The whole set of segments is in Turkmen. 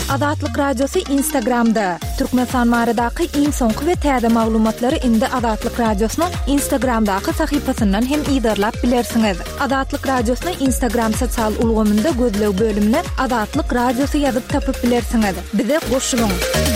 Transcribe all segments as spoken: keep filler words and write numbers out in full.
Azatlyk Radiosu Instagramda. Türkmenistan maradaky iň soňky we täze maglumatlary indi Azatlyk Radiosynyň Instagramdaky sahypasyndan hem ýa-da bilersiňiz. Azatlyk Radiosynyň Instagram sosial ulgamynda gözlew bölümine Azatlyk Radiosu ýazyp tapyp bilersiňiz. Bize goşulyň.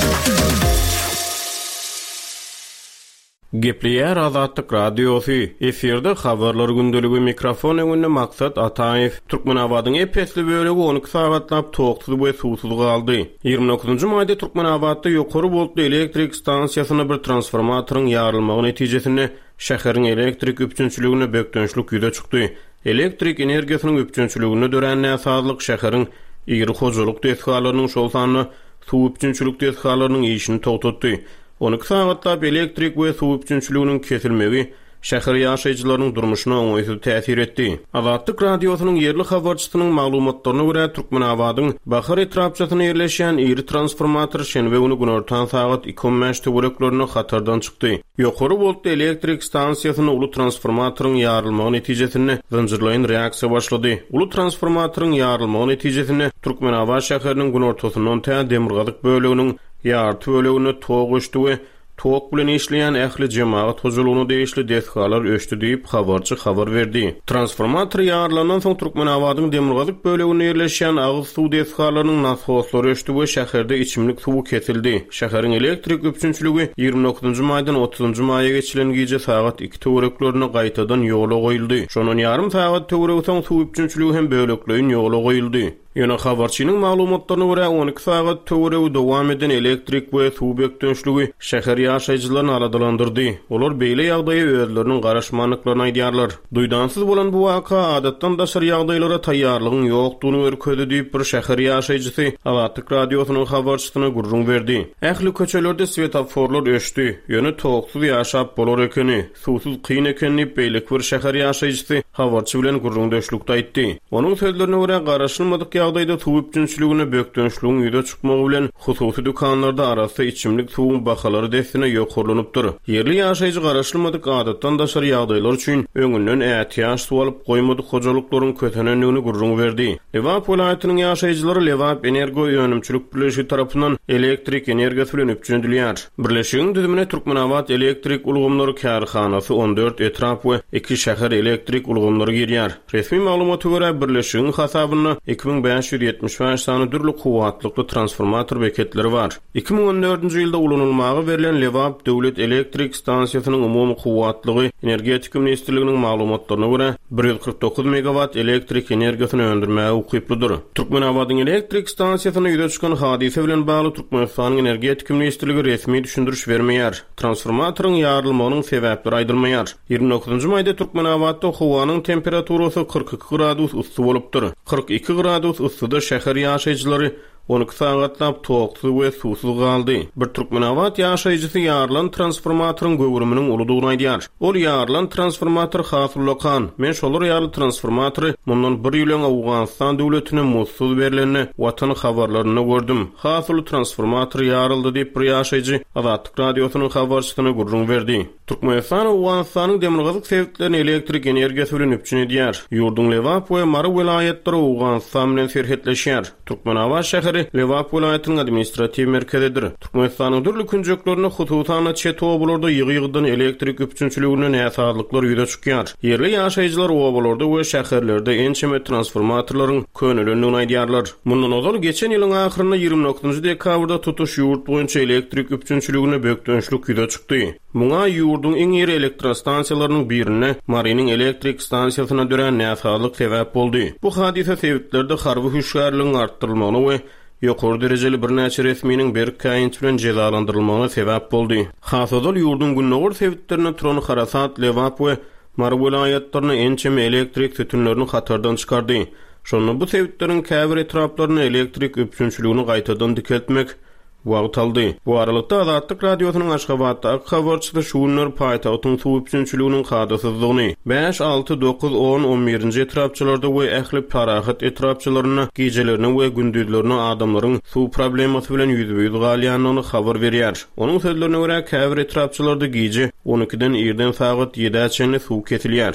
Gepliyer Azatlyk Radiosu efirde habarlar gündöligi mikrofon öňünde maksat Ataýew. Türkmenabadyň epesli bölegi on iki sagatlap toksuz we susuz galdy. ýygrimi dokuzunçy maýda Türkmenabadda ýokary boltly elektrik stansiýasyna bir transformatoryň ýarylmagy netijesinde şäheriň elektrik üpçünçiligine bökdönçlik ýüze çykdy. Elektrik energiýasynyň üpçünçiligine dören näsadlyk şäheriň ýygy hojalyk tesgalarynyň şol sanyny suw üpçünçilik tesgalarynyň işini togtatdy. on iki sagatlap elektrik we suw üpçünçiliginiň kesilmegi şäher ýaşaýjylarynyň durmuşyna oňaýsız täsir etdi. Azatlyk Radiosynyň ýerli habarçysynyň maglumatlaryna görä Türkmenabadyň Bahar etrapçasyna ýerleşen iri transformator şenbe güni günortaň sagat iki on beş töwereklerini hatardan çykdy. Ýokary boltly elektrik stansiýasyna uly transformatoryň ýarylmagy netijesinde zynjirlaýyn reaksiýa başlady. Uly transformatoryň ýarylmagy netijesinde Türkmenabad şäheriniň günortasyndan tä demirgazyk böleginiň ýarty bölegine tog öşdi we tog bilen işleýän ähli jemaat huzurlugyny değişli desgalar öşdi diýip habarçy habar berdi. Transformator ýarlanan soň Türkmenabadyň demirgazyk bölegine ýerleşen agyz suw desgalarynyň nasoslary öşdi we şäherde içimlik suw kesildi. Şäheriň elektrik üpçünçiligi ýygrimi dokuzunçy maýdan otuzunçy maýa geçilen gije sagat iki töwereklerini gaýtadan ýola goýuldy. Şonuň ýarym sagat töwerek soň suw üpçünçiligi hem bölekleýin ýola goýuldy. Ýöne habarçynyň maglumatlaryna görä on iki sagat töweregi dowam eden elektrik we suw bökdönçligi şäher ýaşaýjylaryny aradalandyrdy. Olar beýle ýagdaýa özleriniň garaşmanlyklaryny aýdýarlar. Duýdansyz bolan bu waka adatdan daşary ýagdaýlara taýýarlygyň ýokdugyny görkezdi diýip bir şäher ýaşaýjysy Azatlyk Radiosynyň habarçysyna gurrun berdi. Ähli köçelerde svetoforlar öşdi. Ýöne toksuz ýaşap bolar ekeni, suwsuz kyn ekenini beýle bir şäher ýaşaýjysy habarçy bilen gurrun döşlükde aýtdy. Onuň sözlerine görä garaşylmadyk ýagdaýda suw üpçünçiligine bökdönçligiň ýüze çykmagy bilen hususy dükanlarda arasy içimlik suwun bahalary destine ýokurlanypdyr. Ýerli ýaşaýjy garaşylmadyk adatdan daşary ýagdaýlar üçin öňünden ähtiýaç suw alyp goýmadyk hojalyklaryň kötenenligini gurrun berdi. Lewap welaýatynyň ýaşaýjylary Lewap Energo ýönümçilik birleşigi tarapyndan elektrik energiýasy bilen üpçündilýär. Birleşigiň düzümine Türkmenabad elektrik ulgamlary kärhanasy on dört etrap we iki şäher elektrik ulgamlary girýär. Resmi maglumata görä birleşigiň hasabyna iki bin beş ýüz ýetmiş beş sany dürli kuwatlykly transformator beketleri var. iki bin on dördünçi ýylda ulanylmagy berilen Lewap döwlet elektrik stansiýasynyň umumy kuwatlygy Energetik ministrliginiň maglumatlaryna görä bir ýüz kırk dokuz megawatt elektrik energiýasyny öndürmäge ukyplydyr. Türkmenabadyň elektrik stansiýasyna ýüze çykan hadise bilen bagly Türkmenistanyň Energetik ministrligi resmi düşündürüş bermeýär. Transformatoryň ýarylmagynyň sebäpleri aýdylmaýar. ýygrimi dokuzunçy maýda Türkmenabadda howanyň temperaturasy kırk iki gradus üstü bolupdyr. kırk iki gradus üstüde şäher ýaşaýjylary on iki sagatlap toksuz we susuz galdy. Bir Türkmenabad ýaşaýjysy ýarlan transformatoryň göwürminiň uludygyny aýdýar. Ol ýarlan transformator hasyllakan. Men şolar ýarly transformatory mundan bir ýyl öňe Awganistan döwletiniň mutsuz berileni watan habarlaryny gördüm. Hasyl transformator ýaryldy diýip bir ýaşaýjy Azatlyk Radiosynyň habarçysyna gurrun berdi. Türkmenistan Awganistanyň demirgazyk sebäplerini elektrik energiýasy bilen üpçün edýär. Ýurdun Lewap we Mary welaýatlary Awganistan bilen serhetleşýär. Türkmenabad şäheri Lewap welaýatynyň administrativ merkezidir. Türkmenistanyň dürli künjeklerini hususan çet obalarda ýygy-ýygydan elektrik üpçünçiligine näsadlyklar ýüze çykýar. Ýerli ýaşaýjylar obalarda we şäherlerde ençeme transformatorlaryň könülenligini aýdýarlar. Mundan ozal geçen ýylyň ahyrynda ýygrimi dokuzunçy dekabrda tutuş ýurt boýunça elektrik üpçünçiligine bökdönçlik ýüze çykdy. Muňa ýurdun iň iri elektrostansiýalarynyň birine Marynyň elektrik stansiýasyna dören näsadlyk sebäp boldy. Bu hadise sebeplerde harby hüşgärligiň artdyrylmagyna we ýokary derejeli bir näçe resminiň berk käýinç bilen jezalandyrylmagyna sebäp boldy. Hasodal ýurdun günnägir sebäplerini turan harasat Lewap we Mary welaýatlaryny ençeme elektrik tütünlerini hatardan çykardy. Şonu bu sebäpleriň käbir etraplaryny elektrik üpçünçiligini gaýtadan dikeltmek wagt aldy. Bu aralykda Azatlyk Radiosynyň Aşgabatda habarçysy şuunlar paýtagtyň suw üpçünçiliginiň hadasyzlygyny beş, alty, dokuz, on, on birinji etrapçylarda we ähli parahat etrapçylaryna gejelerini we gündüzlerini adamlaryň suw problemasy bilen ýüzbe-ýüz galýanyny habar berýär. Onuň sözlerine görä käbir etrapçylarda geje on ikiden ýerden sagat ýediçe suw kesilýär.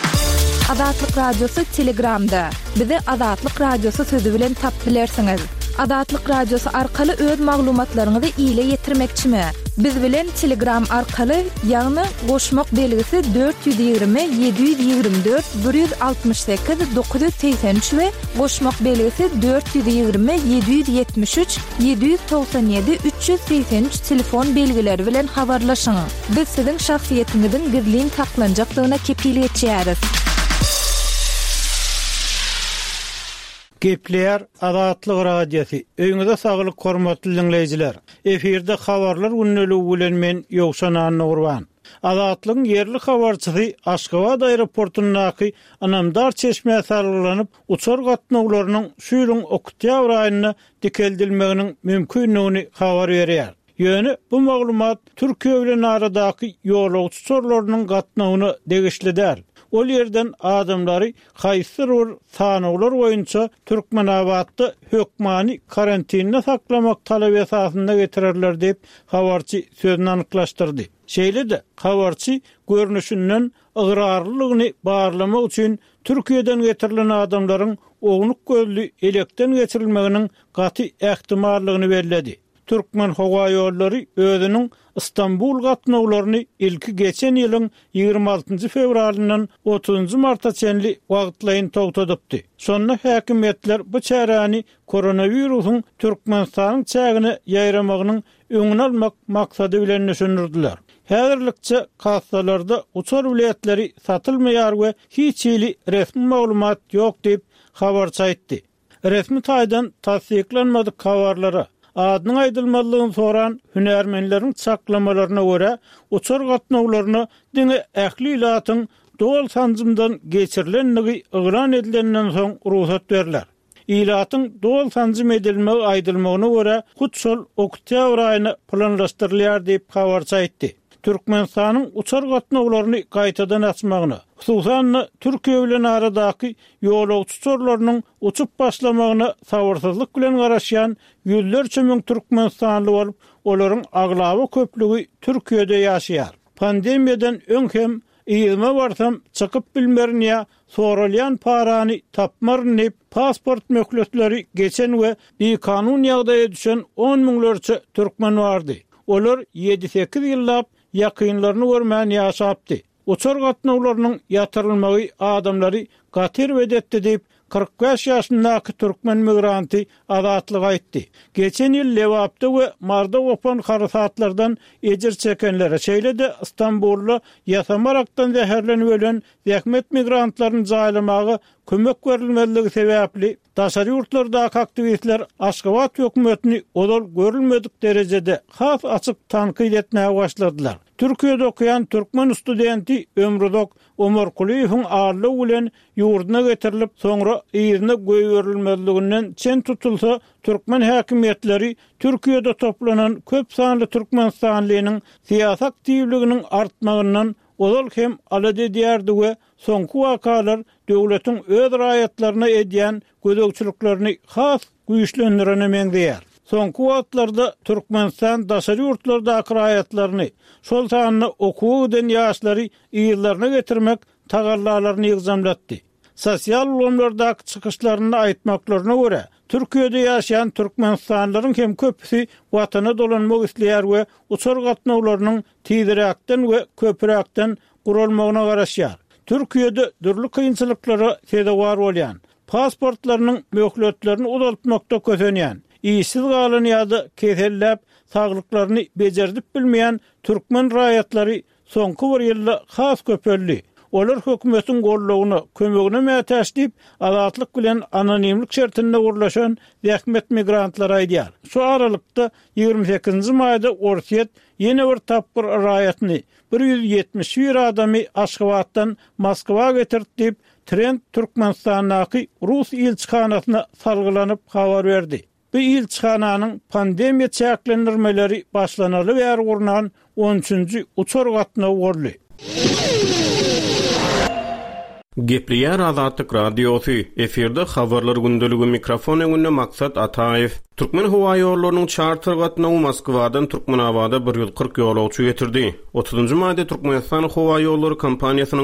Azatlyk Radiosu Telegramda. Bizi Azatlyk Radiosu sözü bilen tap bilersiňiz. Adatlyk radiosu arkaly öz maglumatlaryňyzy ýyle ýetirmekçimi? Biz bilen Telegram arkaly, ýagny goşmak belgisi dört yüz yirmi yedi yüz yirmi dört bir yüz altmış sekiz dokuz yüz seksen üç we goşmak belgisi dört yüz yirmi yedi yüz yetmiş üç yedi yüz doksan yedi üç yüz seksen üç telefon belgileri bilen habarlaşyň. Biz siziň şahsiýetiňiziň gizliň saklanjaklygyna kepillik etýäris. Gepler Adatlyk radiosu. Öňüňizde saglyk hormatly dinleýijiler. Eferde habarlar günneligi bilen men Ýowşan Nurwan. Adatlygyň yerli habarçysy Aşgabat aeroportundaky Anamdar çeşme sargylanyp uçar gatnawlarynyň şu ýylyň oktyabr aýyna dikeldilmeginiň mümkinligini habar berýär. Ýöne bu maglumat Türkiýe bilen aradaky ýolak uçurlarynyň gatnawyny degişlidir. Ol yerden adamlary haýsy rol sanawlar boýunça Türkmenawatda hökmani karantinne saklamak talap esasynda getirerler diýip habarçy sözüni anyklaşdyrdy. Şeýle-de habarçy görnüşinden ıgrarlygyny barlamak üçin Türkiýeden getirilen adamlaryň oňluk gözli elekden geçirilmeginiň gaty ähtimallygyny bellädi. Türkmen Hawa ýollary özüniň İstanbul gatnawlaryny ilki geçen ýylyň ýygrimi altynjy fevralyndan otuzunjy marta çenli wagtlaryny togtadypdy. Sonra häkimetler bu çäräni koronawirusyň Türkmenistanyň çägine ýaýramagynyň öňüni almak maksady bilen düşünürdiler. Häzirlikçe kassalarda uçar biletleri satylmaýar we hiç ýyly resmi maglumat ýok diýip habarçy aýtdy. Resmi taýdan tasdiklenmedik habarlara adynyň aýdylmalygyny soran hünärmenleriň çaklamalaryna görä uçar gatnawlaryny diňe ähli ilatyň dowal sanjymdan geçirilenligi ygran edilenden soň ruhsat berilýär. Ilatyň dowal sanjym edilmegi aýdylmagyna görä Hutsol oktyabr aýyna planlaşdyrylýar diýip habarçy aýtdy. Türkmenistanyň uçar gatnawlaryny gaýtadan açmagyny, hususan Türkiýe bilen aradaky ýolak uçurlarynyň uçup başlamagyny sabyrsyzlyk bilen garaşýan ýüllerçe müň türkmenistanly bolup, olaryň aglaby köplügi Türkiýede ýaşaýar. Pandemiýadan öň hem ýylyma barsam çykyp bilmerniýa soralýan parany tapmarny pasport möhletleri geçen we bir kanun ýagdaýa düşen on müňlerçe türkmen bardy. Olar ýedi sekiz ýyllap ýakynlaryny görmän ýaşapdy. Uçar gatnawlarynyň ýatyrylmagy adamlary gatir wedetdi diýip kırk beş ýaşyndaky türkmen migranty Adatlyk aýtdy. Geçen ýyl Lewapda we Marda gopan harysatlardan ejir çekenlere şeýle-de İstanbulda ýasamarakdan zäherlenip ölen zähmet migrantlaryny jaýlamagy kömek berilmezligi sebäpli daşary ýurtlardaky aktivistler Aşgabat hökümetini odol görülmedik derejede has açyk tanqid etmäge başladylar. Türkiýede okuyan türkmen studenti Ömrüdok Ömer Kuliýewiň ağırlygy bilen ýurduna getirilip soňra ýerine goýberilmezliginden çen tutulsa türkmen häkimetleri Türkiýede toplanan köp sanly türkmenistanlynyň siýasat aktivliginiň artmagyndan odol hem alady diýerdi we soňky wakalar döwletiň öz raýatlaryna edýän gözegçiliklerini has güýçlendirene meňdeýär. Soňky wagtlarda Türkmenistan daşary ýurtlardaky raýatlaryny, şol sanyny okuwdan ýaşlary ýyllaryna getirmek tagallalaryny ýygzamlatdy. Sosial ulamlardaky çykyşlaryny aýtmaklaryna görä, Türkiýede ýaşaýan türkmenistanlylaryň hem köpüsi watana dolanmak isleýär we uçar gatnawlarynyň tiýdiräkden we köpüräkden gurulmagyna garaşýar. Türkiýede dürli kynçylyklara sebäp bolýan, pasportlarynyň möhletlerini uzaltmakda kösenýän, iyisiz galan ýa-da kesellep saglyklaryny bejerdip bilmeýän türkmen raýatlary soňky bir ýylda has köpelli. Olar hökümetiň gollagyna kömegine mätäşdip adatlyk bilen anonimlik şertinde urlaşan zähmet migrantlara aýdýar. Şu aralykda ýygrimi sekizinji maýda Orsiýet ýene bir tapgyr raýatyny bir yüz yetmiş bir adamy Aşgabatdan Moskwa getirdi. Trend Türkmenistanyň Rus ilçihanasyna salgylanyp habar berdi. Bu ilçihananyň pandemiýa çäklendirmeleri başlanaly bäri gurnan on üçünji uçar gatnaw boldy. Gepleýär Adatlyk radiosu. Eferde habarlar gündeligi mikrofon öňünde maksat Ataýew. Türkmen Hawa ýollarynyň charter gatnawy Moskwadan Türkmenawada bir yüz kırk ýolagçy getirdi. otuzunjy maýda Türkmenistan Hawa ýollary kompaniýasynyň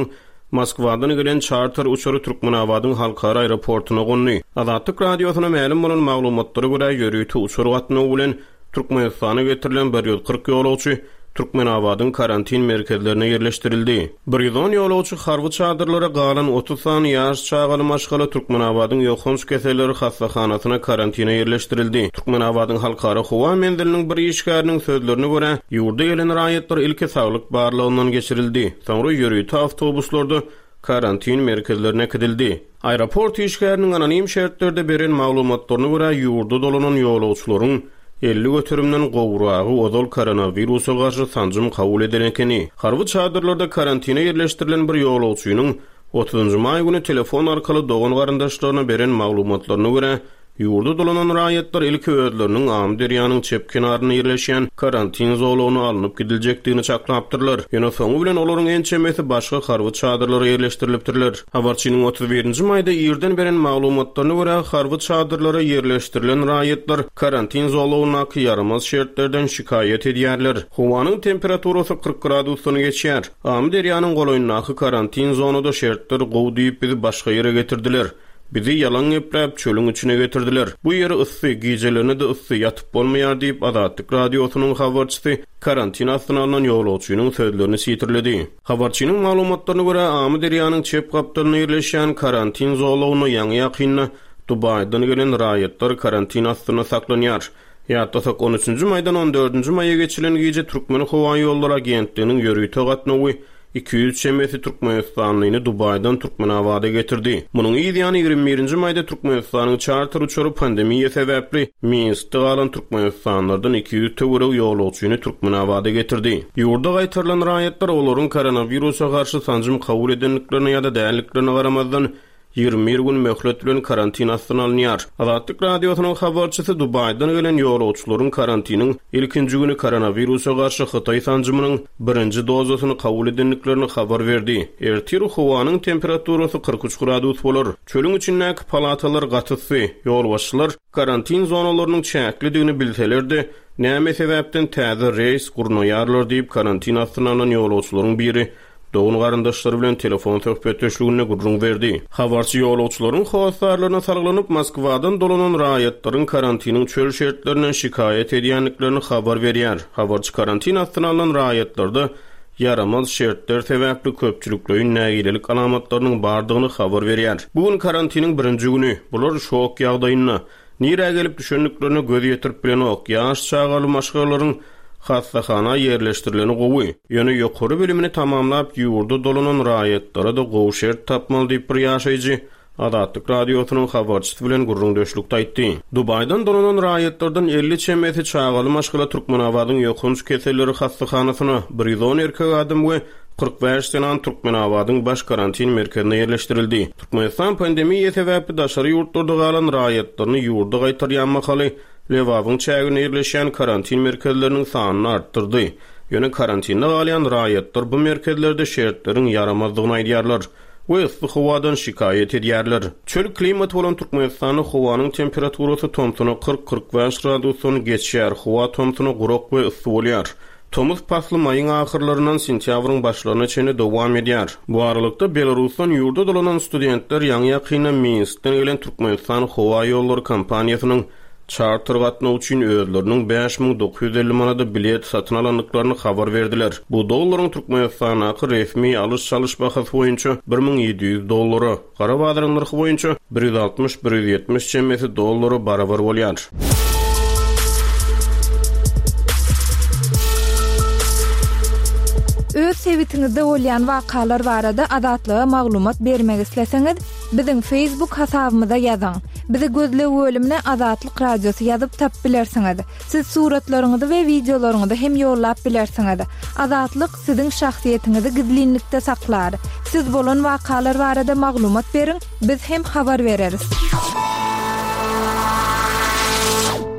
Moskwadan gelen charter uçary Türkmenabadyň halkara aeroportuna gondy. Azatlyk radiosyna ma'lum bolan maglumatlary görä ýörüýti uçary gatnagy bilen Türkmenistana getirilen bir ýüz kırk ýolawçy Türkmenabadyň karantin merkezlerine yerleştirildi. Bir ýüz on ýolawçy harby çadyrlara galan otuz san ýaş çagaly maşgala Türkmenabadyň ýokunç keselleri hastahanasyna karantina yerleştirildi. Türkmenabadyň halkara howa mendiliniň bir işgäriniň sözlerine görä, ýurda gelen raýatlar ilki saglyk barlygyndan geçirildi. Soňra ýörüýti awtobuslarda karantin merkezlerine kidildi. Aeroport işgäriniň anonim şertlerde beren maglumatlaryna görä, ýurda dolanan ýolawçylaryň elli götürümden gowragy ozal koronawirusa garşy sanjym kabul edilenkeni, harby çadyrlarda karantina yerleştirilen bir ýolawçynyň otuzunçy may güni telefon arkaly dogan garandaşlaryna beren maglumatlaryna görä, ýurda dolanan raýatlar ilki özleriniň am derýanyň çep kenaryna ýerleşýän karantin zolagyna alınıp gidiljekdigini çaklapdyrlar. Ýöne soňu bilen olaryň ençemesi başga harby çadyrlara ýerleşdirilipdirler. Habarçynyň otuz birinçi maýda ýerden beren maglumatlaryna görä, harby çadyrlara ýerleşdirilen raýatlar karantin zolagyna ýaramaz şertlerden şikayet edýärler. Howanyň temperaturasy kırk gradusyny geçýär. Am derýanyň golaýyndaky karantin zonada şertler gowy diýip bizi başga ýere getirdiler. Bizi yalan gepläp çölüň içine getirdiler. Bu ýere ıssy, gijelerine de ıssy ýatyp bolmaýar diýip Azatlyk radiosynyň habarçysy karantin astyna alynan ýolawçynyň sözlerini sitirledi. Habarçynyň maglumatlaryna görä, amy derýanyň çep gapdalyna ýerleşýän karantin zolagyna ýaňy ýakynna Dubaydan gelen raýatlar karantin astyna saklanýar. Ýa-da on üçünçi maýdan on dördünçi maýa geçilen gije Türkmen Howa ýolları agentliginiň ýörüýti gatnawy iki yüz şemesi Türkmenistanlyny Dubaydan Türkmenabada getirdi. Munyň ýa-da ýygrimi birinçi maýda Türkmenistanyň charter uçary pandemiýa sebäpli Minskde galan Türkmenistanlardan iki yüz töwere ýolawçyny Türkmenabada getirdi. Ýurda gaýtarylan raýatlar olaryň koronawirusa garşy sanjym kabul edenliklerine ýa-da däliklerine garamazdan ýygrimi gün möhlet bilen karantin astyna alınýar. Azatlyk radiosynyň habarçysy Dubaydan gelen ýolawçylaryň karantiniň ilkinji güni koronawirusa garşy Hytaý sanjymynyň birinji dozasyny kabul edenliklerini habar berdi. Ertir howanyň temperaturasy kırk üç gradus bolar. Çölüň içindäki palatalar gatysy, ýolbaşçylar karantin zonalarynyň çäklidigini bilselerdi. Näme sebäpden täze reýs gurnaýarlar diýip karantin astyna alynan ýolawçylaryň biri Doğun garandaşları bilen telefon söhbetleşigine gurrun verdi. Habarçy ýolawçylaryň howaslarlaryna sarglanyp Moskwadan dolanan raýatlaryň karantiniň çöl şertlerinden şikayet edýänliklerini habar berýär. Habarçy karantin astyna alynan raýatlarda yaramaz şertler sebäpli köpçülikleriň nägilelik alamatlarynyň bardygyny habar berýär. Bugün karantiniň birinji güni, bular şok ýagdaýyna nire gelip düşündüklerini göz ýetirip bilen ok, ýaş çagaly maşgalaryň hastahana yerleştirileni gowy. Ýöne ýokary bilimini tamamlap ýurda dolanan raýatlara da gowy şert tapmaly diýip bir ýaşaýjy Azatlyk radiosynyň habarçysy bilen gurrun döşlükde aýtdy. Dubaydan dolanan raýatlardan elli çemeti çagaly maşgala Türkmenabadyň ýokunç keselleri hastahanasyna bir ýüz on erkek adam we kırk beş senan Türkmenabadyň baş karantin merkezine yerleştirildi. Türkmenistan pandemiýa sebäpli daşary ýurtlarda galan raýatlaryny ýurda gaýtarýan makaly Lewabyň çägine ýerleşýän karantin merkezleriniň sanyny artdyrdy. Ýöne karantinde galyan raýatlar bu merkezlerde şertleriň yaramazdygyny aýdýarlar we ıssy howadan şikayet edýärler. Çöl klimat bolan Türkmenistanyň howanyň temperaturasy tomtuny kırk kırk beş gradusyny geçýär. Howa tomtuny gurak we ıssy bolýar. Tomuz pasly maýyň ahyrlaryndan sentýabryň başlaryna çene dowam edýär. Bu aralykda Belarusdan ýurda dolanan studentler ýaňy ýakynda Minskden gelen Türkmenistan Howa ýollary kompaniýasynyň charter gatnagy üçin özleriniň beş ming dokuz yüz elli manada bilet satyn alanlyklaryny habar berdiler. Bu dollaryň Türkmenistanaky resmi alış-çalış bahasy boýunça bir ming ýedi yüz dollary, Garabadyň narhy boýunça bir yüz altmış bir yüz ýetmiş çemmesi dollary barabar bolýar. Öz sebitiňizde bolýan wakalar barada adatlyga maglumat bermek isleseňiz, biziň Facebook hasabymyza ýazyň. Bizi gözlep bölümine Azatlyk radiosu ýazyp tap bilersiňiz. Siz suratlaryňyzy we videolaryňyzy hem ýollap bilersiňiz. Azatlyk siziň şahsiýetiňizi gizlinlikde saklar. Siz bolan wakalar barada maglumat beriň, biz hem habar bereriz.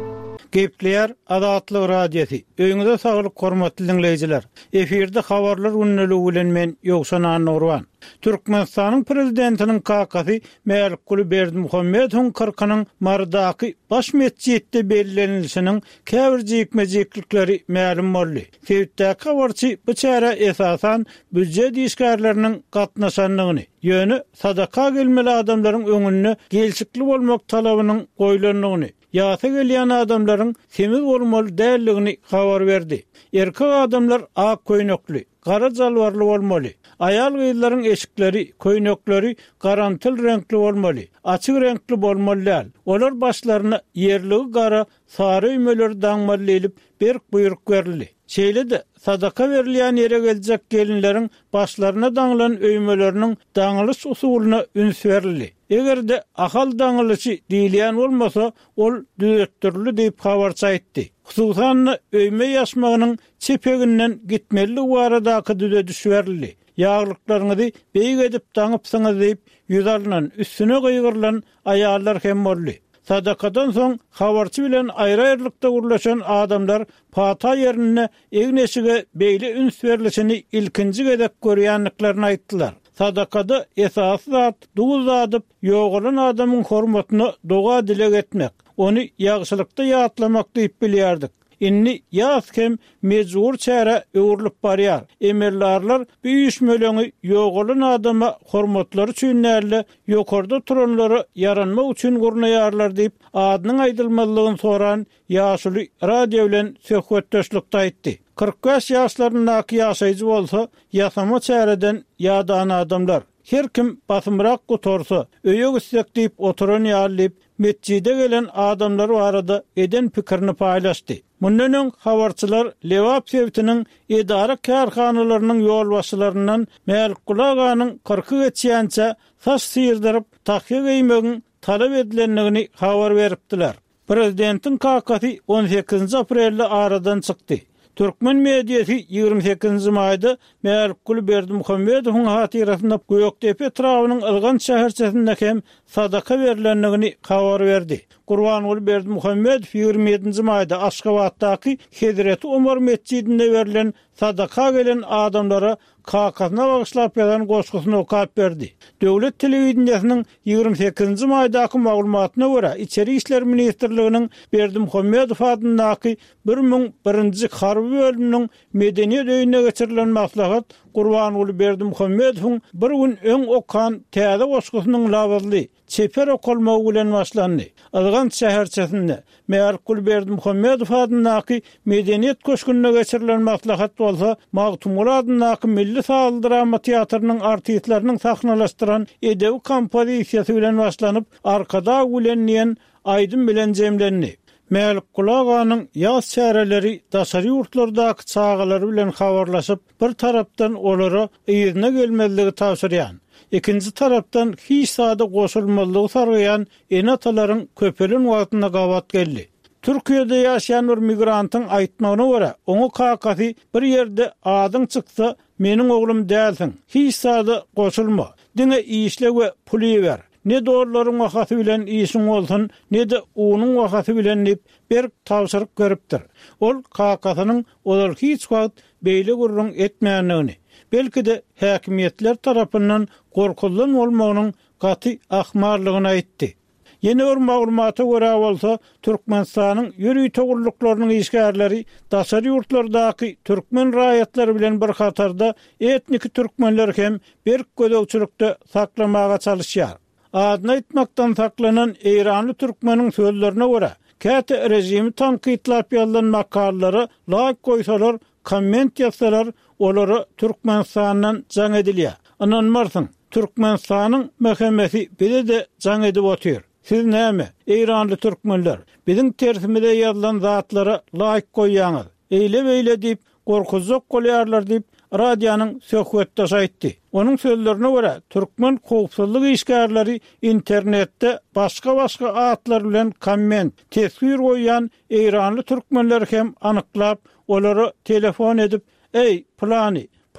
Gepleyer Adatlyk radiosi. Öňüňizde saglyk hormatly dinleýijiler. Eferde habarlar unnuluk bilen men Ýogşan Annurwan. Türkmenistanyň prezidentiniň kakasy Märkuli Berdimuhammedowyň kırkanyň mardaky baş mesjidde bellenilişiniň käwirjikmejiklikleri ma'lum boldy. Sebäpde habarçy bu çäre esasan büdjet işgärleriniň gatnaşanlygyny, ýöne sadaka gelmeli adamlaryň öňünde gelşikli bolmak talabynyň goýulanlygyny, ýasa gelýän adamlaryň semiz bolmaly dälligini habar berdi. Erkek adamlar ak köýnekli, gara jalwarly bolmaly. Ayal gyzlaryň eşikleri, köýnekleri garantyl renkli bolmaly. Açyk renkli bolmaly. Olar başlaryna ýerligi gara sary ümeler daňmaly bir buyruk berildi. Şeýle de sadaka berilýän ýere geljek gelinleriň başlaryna daňylan öýmeleriniň daňylyş usulyna üns berildi. Egerde ahal daňylyşy diýilýän bolmasa, ol düýetdirli diýip habarça aýtdy. Hususan öýme ýaşmagynyň çepeginden gitmeli waradaky düze düşberildi. Ýaglyklaryňyzy beýik edip daňypsyňyz diýip ýüzalnan üstüne goýgurlan aýallar hem boldy. Sadakadan soň habarçy bilen aýra-aýrylykda gurlaşan adamlar pata ýerine egneşige beýle üns berilişini ilkinji gedek görýänliklaryny aýtdylar. Sadakada esas zat duguz adyp ýogalan adamyň hormatyny doga dilek etmek, ony ýagşylykda ýatlamak diýip bilýärdik. Inni ýaz hem mejbur çäre öwrülip barýar. Emellarlar büýüşmeleňi ýogalan adama hormatlary üçin näle ýokarda turanlary yaranmak üçin gurnaýarlar diýip adynyň aýdylmalygyny soran ýaşuly radio bilen söhbetdeşlikde aýtdy. kırk beş ýaşlarynaky ýaşaýjy bolsa, ýasama çäreden ýadan adamlar. Her kim basymrak gotorsa, öýe gitsek diýip oturan ýalyp, mesjide gelen adamlar barada eden pikirini paýlaşdy. Mundan öň habarçylar Lewap sebitiniň idara karhanalarynyň ýolbaşçylaryndan Märkuli aganyň kırky geçýänçe saç sýyrdyryp tahyýa geýmegin talap edilenligini habar beripdiler. Prezidentiň kakasy on sekizinji aprelde aradan çykdy. Türkmen mediýasy ýygrimi sekizinji maýda Märkuli Berdimuhammedowyň hatirasyna Göýekdepe etrawynyň ylgan şäherçesinde hem sadaka berilenligini habar berdi. Gurbanuly Berdimuhammedow ýygrimi ýedinji maýda Aşgabatdaky Hezreti Umar mescidinde berilen sadaka gelen adamlara kakasyna bagyşlap ýazan goşgusyny okap berdi. Döwlet telewizionynyň ýygrimi sekizinji maýdaky maglumatyna görä, İçeri işler ministrliginiň Berdimuhammedow adyndaky bir ming birinji harby bölüminiň medeniýet öýüne geçirilen maslahat Gurbanuly Berdimuhammedowyň bir gün öň okan täze goşgusynyň lawazly çeper okolmagy bilen başlandy. Algan şäherçesinde Märkuli Berdimuhammedow adyndaky medeniýet köşküne geçirilen maslahat bolsa, Magtumul adyndaky milli sahal drama teatrnyň artistlarynyň sahnalaşdyran edebi kompozisiýasy bilen başlanyp, arkada gülenýän Aýdym bilen jemlendi. Märkuli aganyň ýaz çäreleri daşary ýurtlardaky çağalary bilen habarlaşyp, bir tarapdan olara ýerine gelmezligi tawsyrýan. İkinci tarapdan hiç sada goşulmalygy sarýan enatalaryň köpelin wagtyna gawat geldi. Türkiýede ýaşaýan bir migrantyň aýtmagyna görä, oňa kakasy bir ýerde adyň çyksa, meniň oglum dälsiň, hiç sada goşulma, diňe işle we puly ber. Ne doğruların vakası bilen işin olsun, ne de onun vakası bilen bir tavsırık görüptür. Ol kakasının olar hiç vakt beýle gurrun etmeýänligini, belki de häkimiýetler tarapyndan gorkuldan bolmagynyň gaty ahmarlygyny aýtdy. Yeni bir maglumata görä bolsa, Türkmenistanyň ýürüý togurlyklarynyň işgärleri daşary ýurtlardaky türkmen raýatlary bilen bir hatarda etnik türkmenler hem bir gödökçülükde saklamaga çalışýar. Adını etmekten saklanan İranlı Türkmenin sözlerine göre, käte rejimi tanqidlap ýazylan makalları laýyk goýsalar, komment ýazsalar, olary Türkmenistandan jaň edilýär. Ananmarsyň, Türkmenistanyň mähkemesi bile de jaň edip otyr. Siz näme, İranlı Türkmenler, biziň tersimizde ýazylan zatlara laýyk goýýaňyz, eýle beýle diýip gorkuzak golýarlar diýip radyanın söhbetdaş aýtdy. Onun sözlerine göre Türkmen howpsuzlyk işgärleri internetde başga-başga atlar bilen komment, tesbir goýan İranly türkmenler hem anyklap, olary telefon edip, "Ey plani,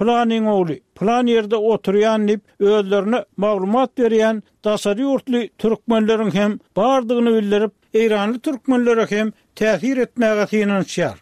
planyň ogly plan ýerde oturýan dip özlerine maglumat berýän daşary ýurtly türkmenleriň hem bardygyny bildirip, Eýranly türkmenlere hem täsir etmäge synanýar.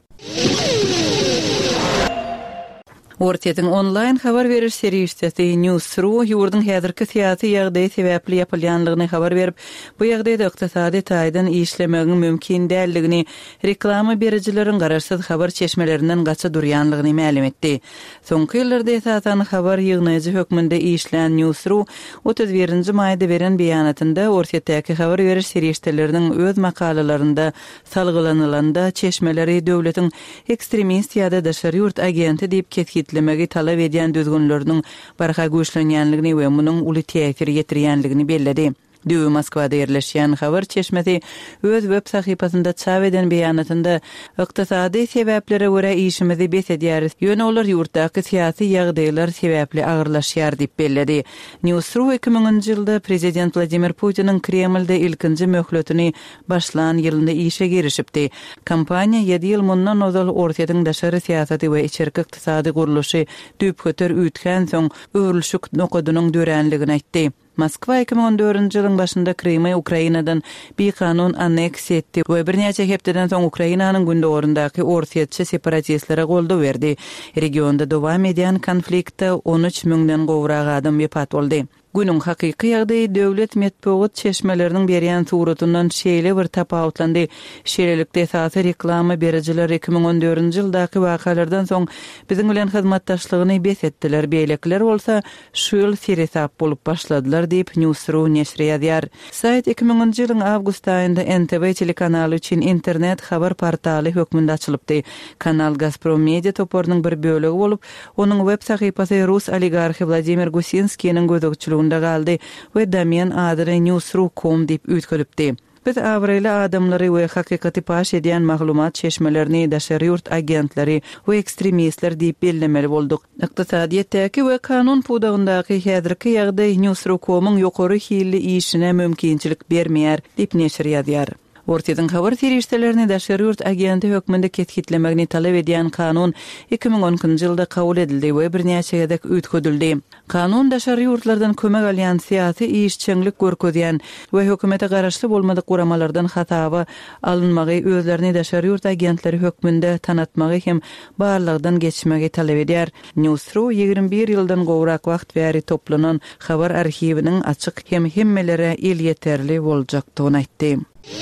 Ortadan online habar veriş seriyeti Newsru ýurdun häzirki syýasy ýagdaý sebäpli ýapylýanlygyny habar berip, bu ýagdaýda ykdysady taýdan işlemegiň mümkin däldigini, reklama berijileriň garaşsyz habar çeşmelerinden gaça durýanlygyny ma'lum etdi. Soňky ýyllarda esasan habar ýygnaýjy hökmünde işlän Newsru otuz birinji maýda beren beýanatynda ortaýdaky habar veriş seriyetleriniň öz makalalarynda salgylanylarda çeşmeleri döwletiň ekstremist ýa-da daşary ýurt agenti diýip ketgit lemegi talap edýän düzgünlörüniň barha güýçlenýänligini we munyň uly täsir ýetirýänligini belledi. Düýü Moskwada ýerleşýän habar çeşmesi öz web sahypasynda çap eden beýanatynda ykdysady sebäplere görä işimizi besedýär. Ýöne olar ýurtdaky syýasy ýagdaýlar sebäpli agyrlaşýar diýip belledi. Newsru iki miňinji ýylda prezident Vladimir Putiniň Kremlde ilkinji möhletini başlan ýylynda işe girişipdi. Kampaniýa ýedi ýyl mundan ozal ortadan daşary syýasaty we içerki ykdysady guruluşy düýp höter ütgän soň öwrülşük nokodunyň dörenligini aýtdy. Moskwa iki miň on dördünji ýylyň başynda Krymy Ukrainadan bir kanun anneks etdi we bir näçe hepdeden soň Ukrainanyň gündöwründaky ortaýetçi separatistlere golda berdi. Regionda dowam edýän konfliktde on üç miňden gowrak adam wepat boldy. Günüň hakyky ýagdaýy döwlet medeniýet çeşmeleriniň berýän suratyndan şeýle bir tapawutlandy. Şeýlelikde esasy reklama berijiler iki miň on dördünji ýyldaky wakalardan soň biziň bilen hyzmatdaşlygyny besetdiler. Beýlekler bolsa şu ýyl seresap bolup başladylar diýip Newsru neşri ýazýar. Sayt iki miňinji ýylyň awgust aýynda N T V telekanaly üçin internet habar portaly hökmünde açylypdy. Kanal Gazprom Media toporynyň bir bölegi bolup, onuň web sahypasy Rus oligarhy Vladimir Gusinskiň gözegçiligi unda galdy we domen adry newsru nokta com diýip ütkelipdi. Biz awrayly adamlary we hakykaty paş edýän maglumat çeşmelerini daşary ýurt agentleri we ekstremistler diýip bellemeli bolduk. Ykdysadyýetdäki we kanun pudagyndaky häzirki ýagdaý newsru nokta com'yň ýokary hilli işine mümkinçilik bermeýär diýip neşir ýazýar. Ortadan habar seriyetlerini daşary ýurt agenti hökmünde ketgitlemegini talap edýän kanun iki miň onunçy ýylda kabul edildi we bir näçe ýadak ütkedildi. Kanun daşary ýurtlardan kömek alýan syýasy işçilik görkezýän we hökümete garaşly bolmadyk guramalardan hataby alınmagy özlerini daşary ýurt agentleri hökmünde tanatmagy hem barlygdan geçmegi talap edýär. Newsru ýygrimi bir ýyldan gowrak wagt bäri toplanan habar arhiviniň açyk hem hemmelere il ýeterli boljakdygyny aýtdy.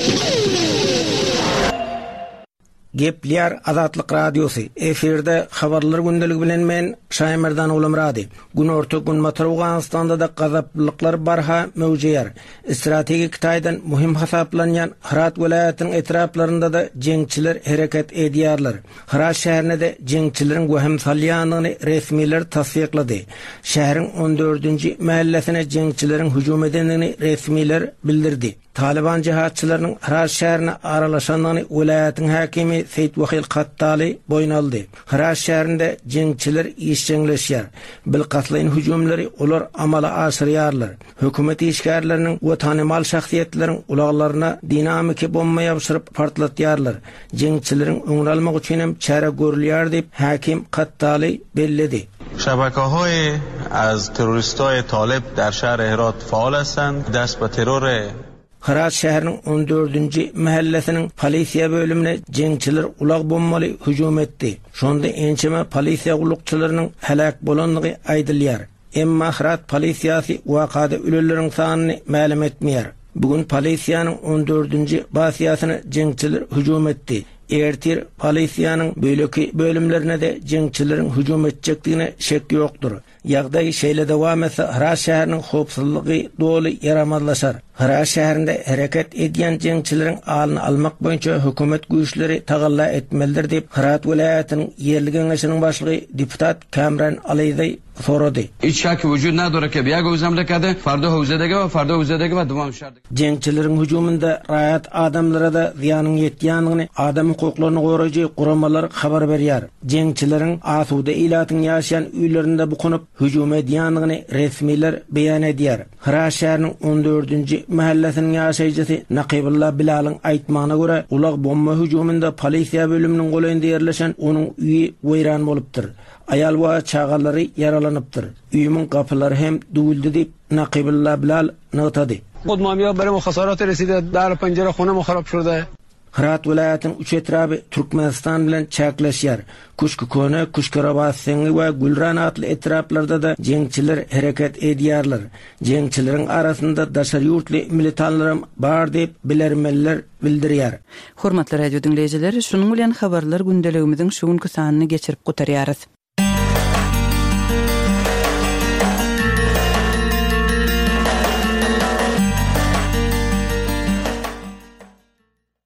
Gepler Azatlyk Radiosu. Eferde habarlar gündeligi bilen men Şaýmerdan Ulamrady. Gün orta gün Awganistanda da gazaplyklar barha mewjudýar. Strategik taýdan muhim hasaplanýan Herat welaýatynyň etraplarynda da jeňçiler hereket edýärler. Herat şäherine de jeňçileriň göhem salýanyny resmiler tasdiklady. Şäheriň on dördünji mahallesine jeňçileriň hüjum edenini resmiler bildirdi. Taliban cihatçılarının Herat şäherine aralaşanlygyny welaýatyň hakimi Seyit Wahil Qattali boýnaldy. Herat şäherinde jeňçiler işçileşýär. Bilgatlyň hüjumlary olar amala aşyrýarlar. Hökümet işgärleriniň we tanymal şahsiýetleriň ulaglaryna dinamiki bomba ýapyşyryp partlatýarlar. Jeňçileriň öňüne almak üçin hem çare görülýär diýip hakim Qattali belledi. شبکه‌های از تروریست‌های طالب در شهر هرات فعال هستند. دست به ترور Herat şäheriniň on dördünji mahallesiniň polisiýa bölümine jeňçiler ulag bombaly hüjum etdi. Şonda ençeme polisiýa gulukçylarynyň helak bolanlygy aýdylýar. Emma Herat polisiýasy wakada öleleriň sanyny ma'lum etmeýär. Bugün polisiýanyň on dördünji basiýasyna jeňçiler hüjum etdi. Ertir polisiýanyň böleki bölümlerine de jeňçilerin hüjum etjekdigine şek ýokdur. Ýagdaý şeýle dowam etse Herat şäheriniň howpsuzlygy doly yaramazlaşar. Herat şäherinde hereket edýän jeňçilerin alyny almak boýunça hökümet güýçleri tagalla etmelidir diýip Herat welaýatynyň ýerli geňeşiniň başlygy deputat Kamran Aliýew sorady. Hiç şak vücud nadore ki bir göz memleketi farda howzadagi we farda howzadagi we dowam şäherde. Jeňçilerin hüjumunda raýat adamlara da ziýanyň ýetýänligini adam hukuklaryny goraýjy guramalar habar berýär. Jeňçilerin asuda ilatyň ýaşaýan üýlerinde bukunup hücum edýändigini resmiler beýan edýär. Hira şäheriniň on dördünji mahallesiniň ýaşaýjysy Naqibulla Bilalyň aýtmagyna görä, ulag bomba hüjumynda polisiýa bölüminiň golanynda ýerleşen onuň uýy weýran bolupdyr. Ayal we çağalary yaralanypdyr. Üýümiň gapylary hem duýuldy diýip Naqibulla Bilal notady. خودمانیا برای خسارات رسیده، در پنجره خونه خراب شده. Hirat vilayatynyň üç etrapy Türkmenistan bilen çäkleşýär. Kuşkukone, Kuşkarabasyň we Gülran atly etraplarda da jeňçiler hereket edýärler. Jeňçileriň arasynda daşary ýurtly militanlarym bar diýip bilermeler bildirýär. Hormatly radio dinleýijiler, şunuň bilen habarlar gündeligimiziň şu günkü sanyny geçirip gutarýarys.